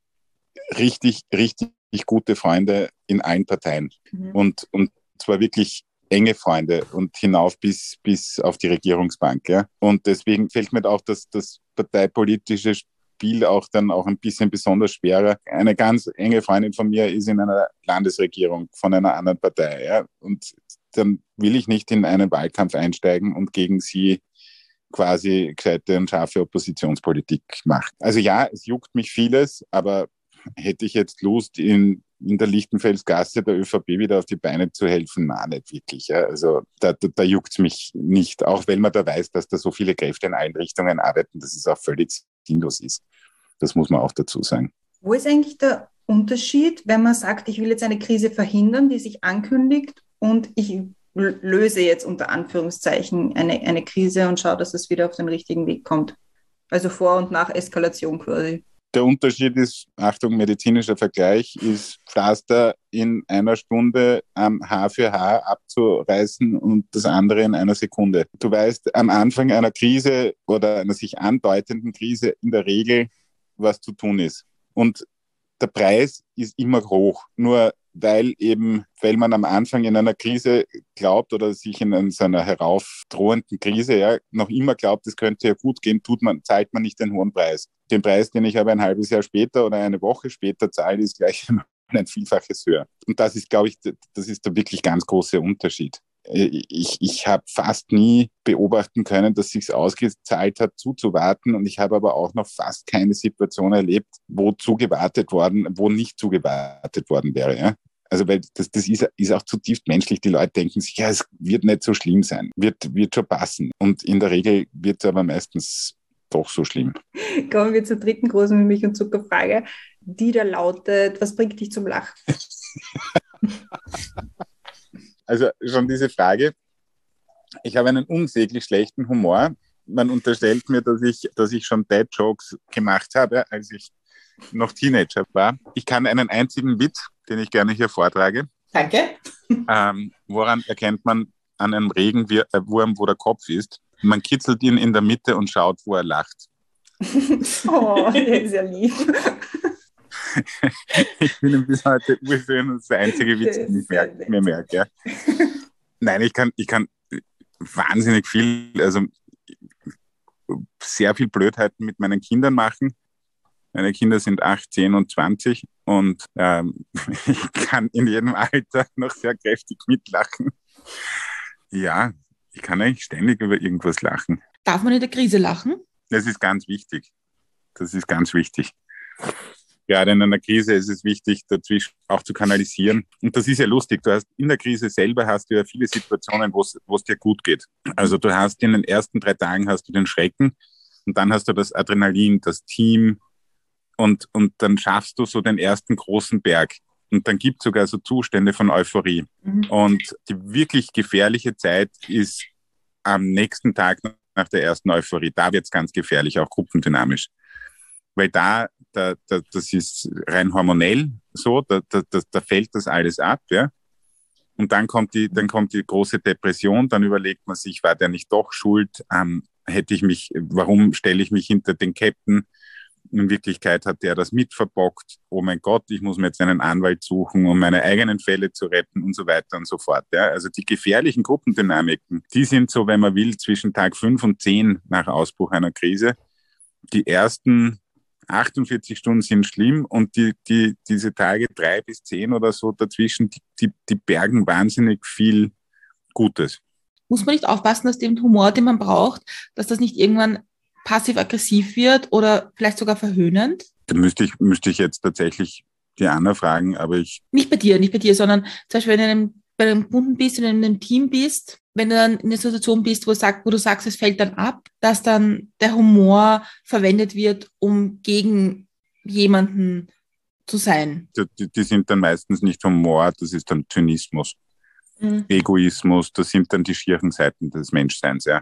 richtig, richtig gute Freunde in allen Parteien. Und zwar wirklich enge Freunde und hinauf bis auf die Regierungsbank. Ja? Und deswegen fällt mir auch das parteipolitische Spiel auch dann auch ein bisschen besonders schwerer. Eine ganz enge Freundin von mir ist in einer Landesregierung von einer anderen Partei. Ja? Und dann will ich nicht in einen Wahlkampf einsteigen und gegen sie quasi gescheite und scharfe Oppositionspolitik machen. Also ja, es juckt mich vieles, aber hätte ich jetzt Lust, in der Lichtenfelsgasse der ÖVP wieder auf die Beine zu helfen? Nein, nicht wirklich. Ja. Also da juckt es mich nicht, auch wenn man da weiß, dass da so viele Kräfte in allen Richtungen arbeiten, dass es auch völlig sinnlos ist. Das muss man auch dazu sagen. Wo ist eigentlich der Unterschied, wenn man sagt, ich will jetzt eine Krise verhindern, die sich ankündigt, und ich löse jetzt unter Anführungszeichen eine Krise und schaue, dass es wieder auf den richtigen Weg kommt? Also vor und nach Eskalation quasi. Der Unterschied ist, Achtung, medizinischer Vergleich, ist Pflaster in einer Stunde Haar für Haar abzureißen und das andere in einer Sekunde. Du weißt am Anfang einer Krise oder einer sich andeutenden Krise in der Regel, was zu tun ist. Und der Preis ist immer hoch. Nur weil man am Anfang in einer Krise glaubt oder sich in so einer heraufdrohenden Krise ja noch immer glaubt, es könnte ja gut gehen, zahlt man nicht den hohen Preis. Den Preis, den ich aber ein halbes Jahr später oder eine Woche später zahle, ist gleich ein Vielfaches höher. Und das ist, glaube ich, das ist der wirklich ganz große Unterschied. Ich habe fast nie beobachten können, dass es sich ausgezahlt hat, zuzuwarten. Und ich habe aber auch noch fast keine Situation erlebt, wo nicht zugewartet worden wäre. Ja? Also weil das ist auch zutiefst menschlich. Die Leute denken sich, ja, es wird nicht so schlimm sein, wird schon passen. Und in der Regel wird es aber meistens doch so schlimm. Kommen wir zur dritten großen Milch- und Zuckerfrage, die da lautet: Was bringt dich zum Lachen? Also schon diese Frage. Ich habe einen unsäglich schlechten Humor. Man unterstellt mir, dass ich schon Dad-Jokes gemacht habe, als ich noch Teenager war. Ich kann einen einzigen Witz, den ich gerne hier vortrage. Danke. Woran erkennt man an einem Regenwurm, wo der Kopf ist? Man kitzelt ihn in der Mitte und schaut, wo er lacht. Oh, der ist ja lieb. Ich finde ihn bis heute urschön, das ist der einzige Witz, den ich mir merke. Ja. Nein, ich kann wahnsinnig viel, also sehr viel Blödheiten mit meinen Kindern machen. Meine Kinder sind 8, 10 und 20 und ich kann in jedem Alter noch sehr kräftig mitlachen. Ja, ich kann eigentlich ständig über irgendwas lachen. Darf man in der Krise lachen? Das ist ganz wichtig. Das ist ganz wichtig. Gerade in einer Krise ist es wichtig, dazwischen auch zu kanalisieren. Und das ist ja lustig. In der Krise selber hast du ja viele Situationen, wo es dir gut geht. Also du hast in den ersten 3 Tagen hast du den Schrecken und dann hast du das Adrenalin, das Team und dann schaffst du so den ersten großen Berg. Und dann gibt es sogar so Zustände von Euphorie. Und die wirklich gefährliche Zeit ist am nächsten Tag nach der ersten Euphorie. Da wird es ganz gefährlich, auch gruppendynamisch. Weil das ist rein hormonell so, da fällt das alles ab, ja. Und dann kommt die große Depression, dann überlegt man sich, war der nicht doch schuld? Warum stelle ich mich hinter den Captain? In Wirklichkeit hat der das mitverbockt. Oh mein Gott, ich muss mir jetzt einen Anwalt suchen, um meine eigenen Fälle zu retten und so weiter und so fort. Ja. Also die gefährlichen Gruppendynamiken, die sind so, wenn man will, zwischen Tag 5 und 10 nach Ausbruch einer Krise. Die ersten 48 Stunden sind schlimm und diese Tage 3 bis 10 oder so dazwischen, die bergen wahnsinnig viel Gutes. Muss man nicht aufpassen, dass dem Humor, den man braucht, dass das nicht irgendwann passiv-aggressiv wird oder vielleicht sogar verhöhnend? Da müsste ich jetzt tatsächlich die Anna fragen, aber Nicht bei dir, sondern zum Beispiel, wenn du bei einem Kunden bist, wenn du in einem Team bist, wenn du dann in einer Situation bist, wo du sagst, es fällt dann ab, dass dann der Humor verwendet wird, um gegen jemanden zu sein. Die sind dann meistens nicht Humor, das ist dann Zynismus. Egoismus, das sind dann die schieren Seiten des Menschseins. Ja.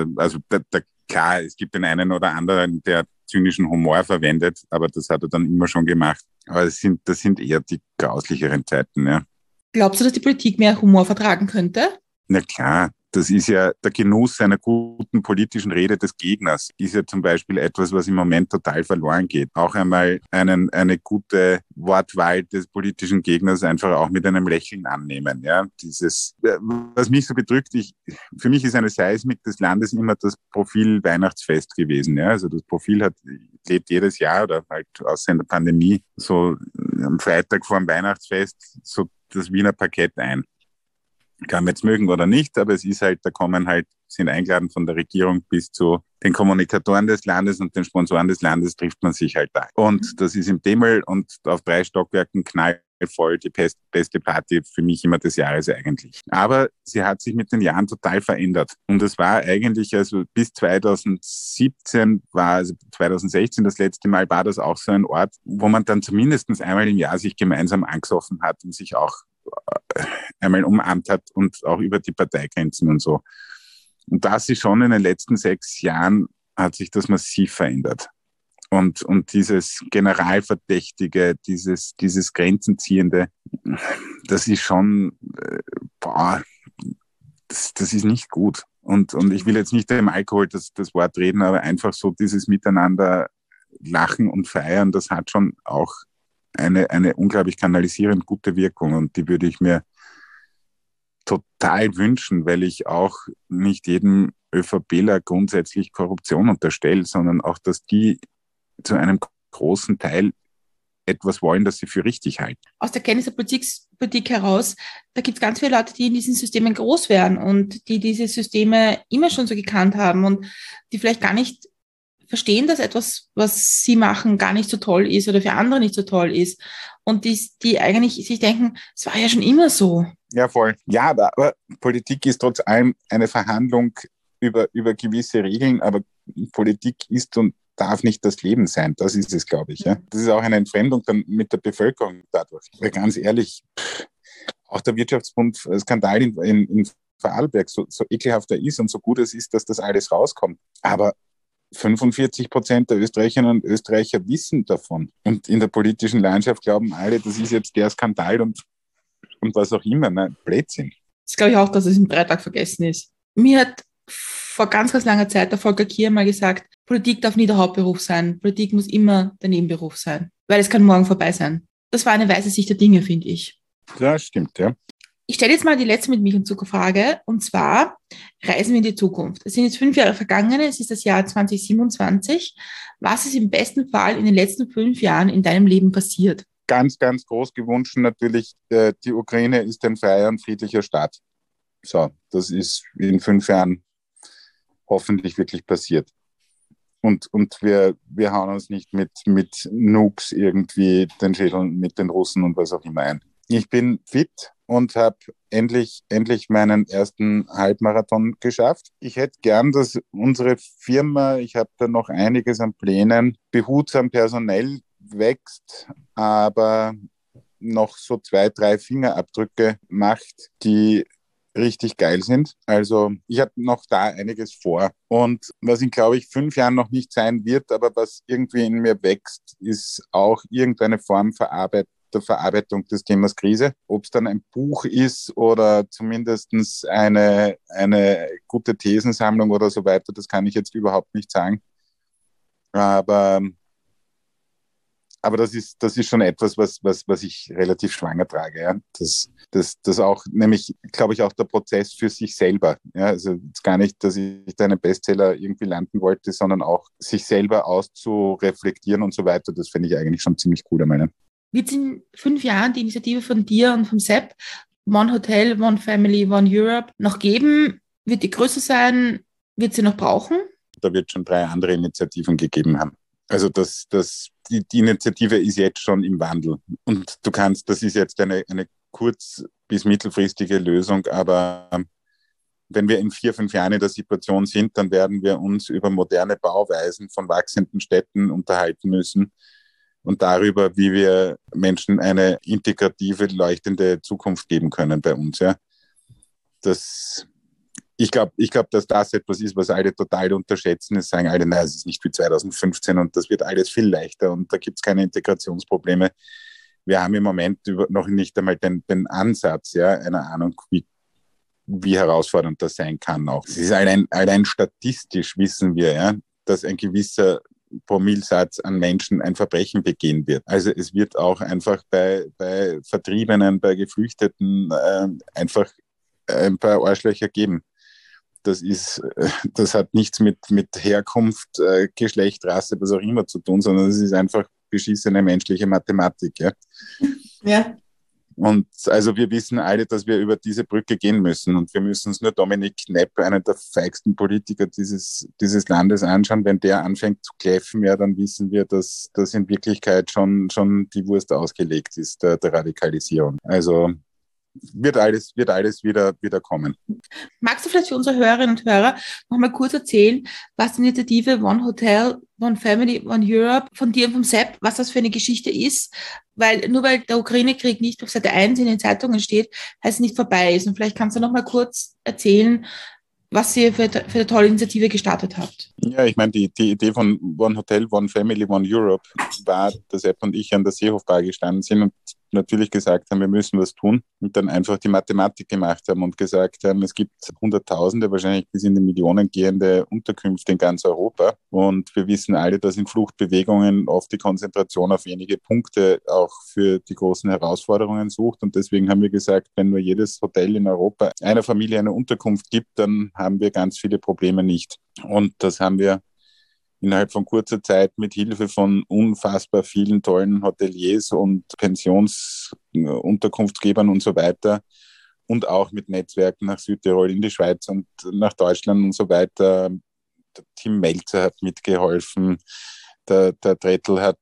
Klar, es gibt den einen oder anderen, der zynischen Humor verwendet, aber das hat er dann immer schon gemacht. Aber das sind eher die grauslicheren Zeiten. Ja. Glaubst du, dass die Politik mehr Humor vertragen könnte? Na klar, das ist ja der Genuss einer guten politischen Rede des Gegners, ist ja zum Beispiel etwas, was im Moment total verloren geht. Auch einmal eine gute Wortwahl des politischen Gegners einfach auch mit einem Lächeln annehmen. Ja, was mich so bedrückt, für mich ist eine Seismik des Landes immer das Profil Weihnachtsfest gewesen. Ja, also das Profil lebt jedes Jahr oder halt außer in der Pandemie so am Freitag vor dem Weihnachtsfest so das Wiener Parkett ein. Kann man jetzt mögen oder nicht, aber es ist halt, sind eingeladen von der Regierung bis zu den Kommunikatoren des Landes und den Sponsoren des Landes trifft man sich halt da. Und das ist im Dämmel und auf 3 Stockwerken knallvoll die beste Party für mich immer des Jahres eigentlich. Aber sie hat sich mit den Jahren total verändert. Und es war eigentlich, also bis 2016 das letzte Mal, war das auch so ein Ort, wo man dann zumindest einmal im Jahr sich gemeinsam angesoffen hat und sich auch einmal umarmt hat und auch über die Parteigrenzen und so. Und das ist schon in den letzten 6 Jahren hat sich das massiv verändert. Und dieses Generalverdächtige, dieses Grenzenziehende, das ist schon, das ist nicht gut. Und ich will jetzt nicht im Alkohol das Wort reden, aber einfach so dieses Miteinander lachen und feiern, das hat schon auch eine unglaublich kanalisierend gute Wirkung und die würde ich mir total wünschen, weil ich auch nicht jedem ÖVPler grundsätzlich Korruption unterstelle, sondern auch, dass die zu einem großen Teil etwas wollen, das sie für richtig halten. Aus der Kenntnis der Politik heraus, da gibt es ganz viele Leute, die in diesen Systemen groß werden und die diese Systeme immer schon so gekannt haben und die vielleicht gar nicht verstehen, dass etwas, was sie machen, gar nicht so toll ist oder für andere nicht so toll ist. Und die eigentlich sich denken, es war ja schon immer so. Ja, voll. Ja, aber Politik ist trotz allem eine Verhandlung über gewisse Regeln, aber Politik ist und darf nicht das Leben sein. Das ist es, glaube ich. Ja. Das ist auch eine Entfremdung dann mit der Bevölkerung dadurch. Weil ganz ehrlich, auch der Wirtschaftsbund-Skandal in Vorarlberg, so ekelhaft er ist und so gut es ist, dass das alles rauskommt. Aber 45% der Österreicherinnen und Österreicher wissen davon. Und in der politischen Landschaft glauben alle, das ist jetzt der Skandal und was auch immer. Nein, Blödsinn. Das glaube ich auch, dass es im Dreitag vergessen ist. Mir hat vor ganz, ganz langer Zeit der Volker Kier mal gesagt, Politik darf nie der Hauptberuf sein. Politik muss immer der Nebenberuf sein, weil es kann morgen vorbei sein. Das war eine weise Sicht der Dinge, finde ich. Ja, stimmt, ja. Ich stelle jetzt mal die letzte mit mich und Zucker-Frage, und zwar reisen wir in die Zukunft. Es sind jetzt 5 Jahre vergangen, es ist das Jahr 2027. Was ist im besten Fall in den letzten 5 Jahren in deinem Leben passiert? Ganz, ganz groß gewünscht natürlich, die Ukraine ist ein freier und friedlicher Staat. So, das ist in 5 Jahren hoffentlich wirklich passiert. Und wir hauen uns nicht mit Nukes irgendwie den Schädel mit den Russen und was auch immer ein. Ich bin fit und habe endlich meinen ersten Halbmarathon geschafft. Ich hätte gern, dass unsere Firma, ich habe da noch einiges an Plänen, behutsam personell wächst, aber noch so 2, 3 Fingerabdrücke macht, die richtig geil sind. Also ich habe noch da einiges vor. Und was in, glaube ich, 5 Jahren noch nicht sein wird, aber was irgendwie in mir wächst, ist auch irgendeine Form der Verarbeitung des Themas Krise. Ob es dann ein Buch ist oder zumindest eine gute Thesensammlung oder so weiter, das kann ich jetzt überhaupt nicht sagen. Aber das ist schon etwas, was ich relativ schwanger trage. Ja? Das auch, nämlich, glaube ich, auch der Prozess für sich selber. Ja? Also jetzt gar nicht, dass ich da einen Bestseller irgendwie landen wollte, sondern auch sich selber auszureflektieren und so weiter. Das finde ich eigentlich schon ziemlich cool. Wird es in 5 Jahren die Initiative von dir und vom Sepp, One Hotel, One Family, One Europe, noch geben? Wird die größer sein? Wird sie noch brauchen? Da wird schon 3 andere Initiativen gegeben haben. Also die Initiative ist jetzt schon im Wandel. Und das ist jetzt eine kurz- bis mittelfristige Lösung, aber wenn wir in 4, 5 Jahren in der Situation sind, dann werden wir uns über moderne Bauweisen von wachsenden Städten unterhalten müssen und darüber, wie wir Menschen eine integrative, leuchtende Zukunft geben können bei uns. Ja. Ich glaube, dass das etwas ist, was alle total unterschätzen. Es sagen alle, nein, es ist nicht wie 2015 und das wird alles viel leichter und da gibt es keine Integrationsprobleme. Wir haben im Moment noch nicht einmal den Ansatz, ja, einer Ahnung, wie herausfordernd das sein kann auch. Es ist allein statistisch wissen wir, ja, dass ein gewisser Promillsatz an Menschen ein Verbrechen begehen wird. Also es wird auch einfach bei Vertriebenen, bei Geflüchteten einfach ein paar Arschlöcher geben. Das hat nichts mit Herkunft, Geschlecht, Rasse, was auch immer zu tun, sondern es ist einfach beschissene menschliche Mathematik. Ja? Ja. Und also wir wissen alle, dass wir über diese Brücke gehen müssen und wir müssen uns nur Dominik Knepp, einen der feigsten Politiker dieses Landes, anschauen. Wenn der anfängt zu kläffen, ja, dann wissen wir, dass das in Wirklichkeit schon die Wurst ausgelegt ist, der Radikalisierung. Also wird alles wieder kommen. Magst du vielleicht für unsere Hörerinnen und Hörer noch mal kurz erzählen, was die Initiative One Hotel, One Family, One Europe von dir und vom Sepp, was das für eine Geschichte ist? Weil nur weil der Ukraine-Krieg nicht auf Seite 1 in den Zeitungen steht, heißt es nicht vorbei ist. Und vielleicht kannst du noch mal kurz erzählen, was ihr für eine tolle Initiative gestartet habt. Ja, ich meine, die Idee von One Hotel, One Family, One Europe war, dass Sepp und ich an der Seehofbar gestanden sind und natürlich gesagt haben, wir müssen was tun und dann einfach die Mathematik gemacht haben und gesagt haben, es gibt Hunderttausende, wahrscheinlich bis in die Millionen gehende Unterkünfte in ganz Europa und wir wissen alle, dass in Fluchtbewegungen oft die Konzentration auf wenige Punkte auch für die großen Herausforderungen sucht und deswegen haben wir gesagt, wenn nur jedes Hotel in Europa einer Familie eine Unterkunft gibt, dann haben wir ganz viele Probleme nicht. Und das haben wir innerhalb von kurzer Zeit mit Hilfe von unfassbar vielen tollen Hoteliers und Pensionsunterkunftsgebern und so weiter und auch mit Netzwerken nach Südtirol, in die Schweiz und nach Deutschland und so weiter. Der Tim Melzer hat mitgeholfen. Der Trettl hat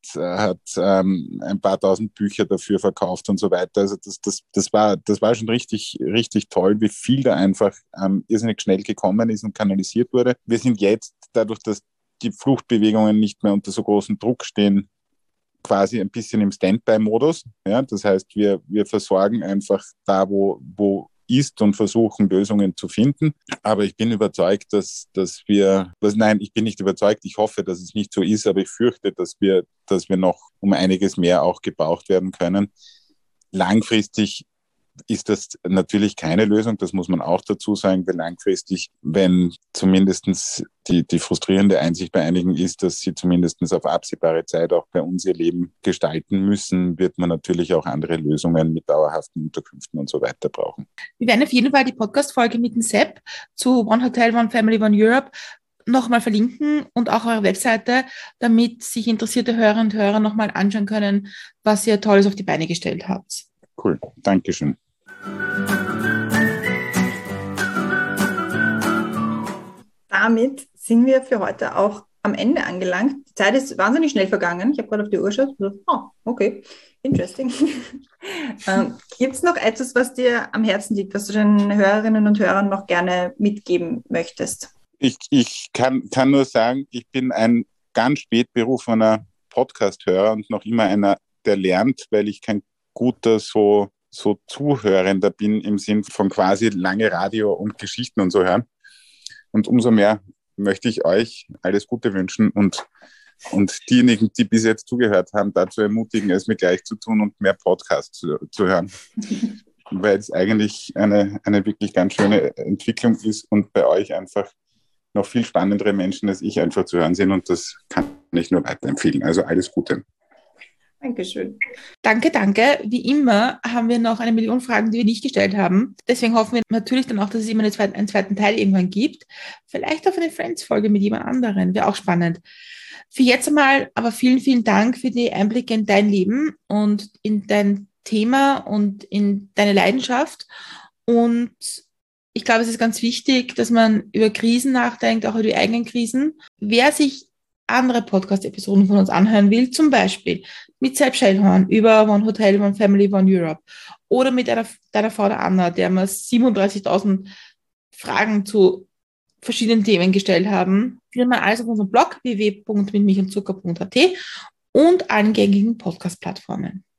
ein paar tausend Bücher dafür verkauft und so weiter. Also das war schon richtig, richtig toll, wie viel da einfach irrsinnig schnell gekommen ist und kanalisiert wurde. Wir sind jetzt, dadurch, dass die Fluchtbewegungen nicht mehr unter so großem Druck stehen, quasi ein bisschen im Standby-Modus. Ja? Das heißt, wir versorgen einfach da, wo ist und versuchen, Lösungen zu finden. Aber ich bin überzeugt, ich bin nicht überzeugt, ich hoffe, dass es nicht so ist, aber ich fürchte, dass wir noch um einiges mehr auch gebraucht werden können. Langfristig ist das natürlich keine Lösung, das muss man auch dazu sagen, weil langfristig, wenn zumindest die frustrierende Einsicht bei einigen ist, dass sie zumindest auf absehbare Zeit auch bei uns ihr Leben gestalten müssen, wird man natürlich auch andere Lösungen mit dauerhaften Unterkünften und so weiter brauchen. Wir werden auf jeden Fall die Podcast-Folge mit dem Sepp zu One Hotel, One Family, One Europe nochmal verlinken und auch eure Webseite, damit sich interessierte Hörerinnen und Hörer nochmal anschauen können, was ihr Tolles auf die Beine gestellt habt. Cool, Dankeschön. Damit sind wir für heute auch am Ende angelangt. Die Zeit ist wahnsinnig schnell vergangen. Ich habe gerade auf die Uhr geschaut. Okay, interesting. Gibt es noch etwas, was dir am Herzen liegt, was du den Hörerinnen und Hörern noch gerne mitgeben möchtest? Ich kann nur sagen, ich bin ein ganz spät berufener Podcast-Hörer und noch immer einer, der lernt, weil ich kein guter so Zuhörender bin im Sinn von quasi lange Radio und Geschichten und so hören. Und umso mehr möchte ich euch alles Gute wünschen und diejenigen, die bis jetzt zugehört haben, dazu ermutigen, es mir gleich zu tun und mehr Podcasts zu hören. Weil es eigentlich eine wirklich ganz schöne Entwicklung ist und bei euch einfach noch viel spannendere Menschen als ich einfach zu hören sind und das kann ich nur weiterempfehlen. Also alles Gute. Dankeschön. Danke. Wie immer haben wir noch 1 Million Fragen, die wir nicht gestellt haben. Deswegen hoffen wir natürlich dann auch, dass es immer einen zweiten Teil irgendwann gibt. Vielleicht auf eine Friends-Folge mit jemand anderen. Wäre auch spannend. Für jetzt einmal aber vielen, vielen Dank für die Einblicke in dein Leben und in dein Thema und in deine Leidenschaft. Und ich glaube, es ist ganz wichtig, dass man über Krisen nachdenkt, auch über die eigenen Krisen. Wer sich andere Podcast-Episoden von uns anhören will, zum Beispiel mit Sepp Schellhorn über One Hotel, One Family, One Europe oder mit deiner Frau der Anna, der wir 37.000 Fragen zu verschiedenen Themen gestellt haben, findet man alles auf unserem Blog www.mitmilchundzucker.at und allen gängigen Podcast-Plattformen.